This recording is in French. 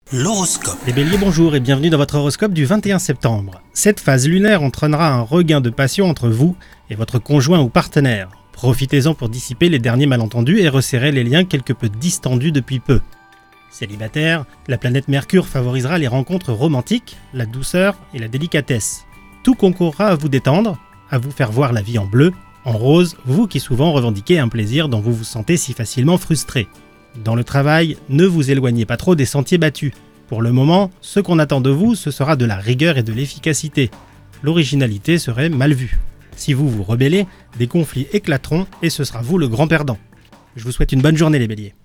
L'horoscope. Les béliers, bonjour et bienvenue dans votre horoscope du 21 septembre. Cette phase lunaire entraînera un regain de passion entre vous et votre conjoint ou partenaire. Profitez-en pour dissiper les derniers malentendus et resserrer les liens quelque peu distendus depuis peu. Célibataire, la planète Mercure favorisera les rencontres romantiques, la douceur et la délicatesse. Tout concourra à vous détendre, à vous faire voir la vie en bleu, en rose, vous qui souvent revendiquez un plaisir dont vous vous sentez si facilement frustré. Dans le travail, ne vous éloignez pas trop des sentiers battus. Pour le moment, ce qu'on attend de vous, ce sera de la rigueur et de l'efficacité. L'originalité serait mal vue. Si vous vous rebellez, des conflits éclateront et ce sera vous le grand perdant. Je vous souhaite une bonne journée les béliers.